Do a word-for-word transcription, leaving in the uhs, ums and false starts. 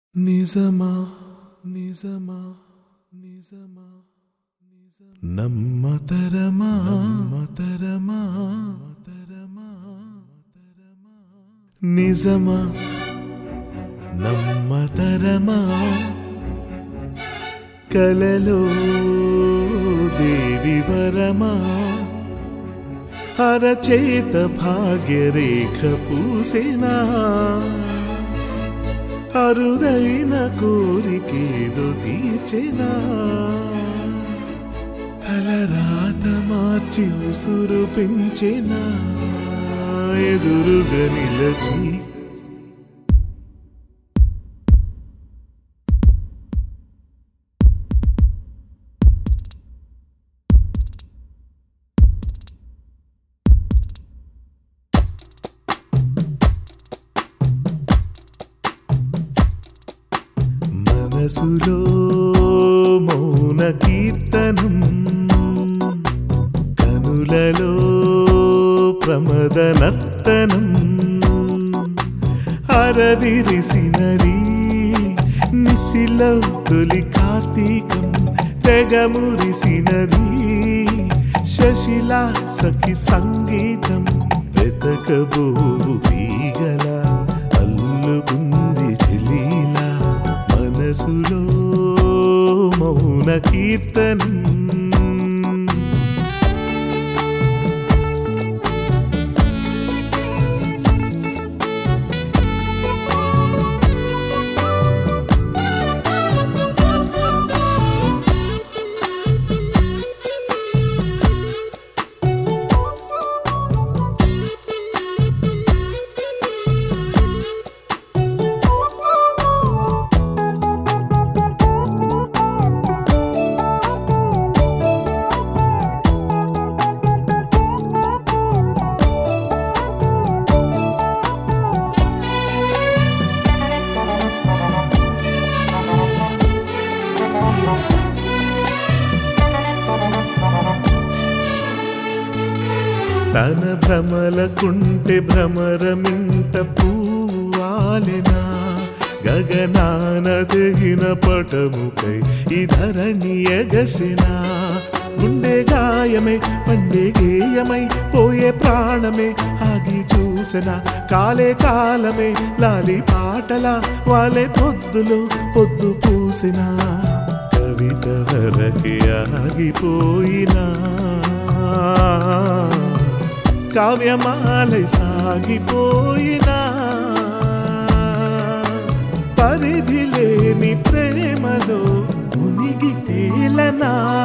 నిజమా నిజమా నిజమా నమ్మతరమా నమ్మతరమా తరమా తరమా నిజమా నమ్మతరమా కలలో దేవి వరమా అరచేత భాగ్యరేఖ పూసెనా అరుదైన కోరికేదో తీర్చెనా తలరాత మార్చి ఉసురు పెంచెనా ఎదురుగా నిలచి మనసులో మౌన కీర్తనం కనులలో ప్రమదనర్తనం అరవిరిసినది నిశిలో తొలి కార్తీకం తెగమురిసినది శశిలా సఖి సంగీతం వెతకబోవు తీగల అల్లుకుంది చెలీలా మనసులో మౌన కీర్తనం తన భ్రమలకుంటే భ్రమరమింట పూవాలెనా గగనాన తెగిన పటముకై ఈ ధరణి ఎగసినా గుండె గాయమే పండే గేయమై పోయే ప్రాణమే ఆగి చూసిన కాలే కాలమే లాలి పాటల వాలే పొద్దులో పొద్దు పూసిన కవిత వరకే ఆగిపోయినా కావ్యమాలై సాగిపోయినా పరిధి లేని ప్రేమలో మునిగి తేలనా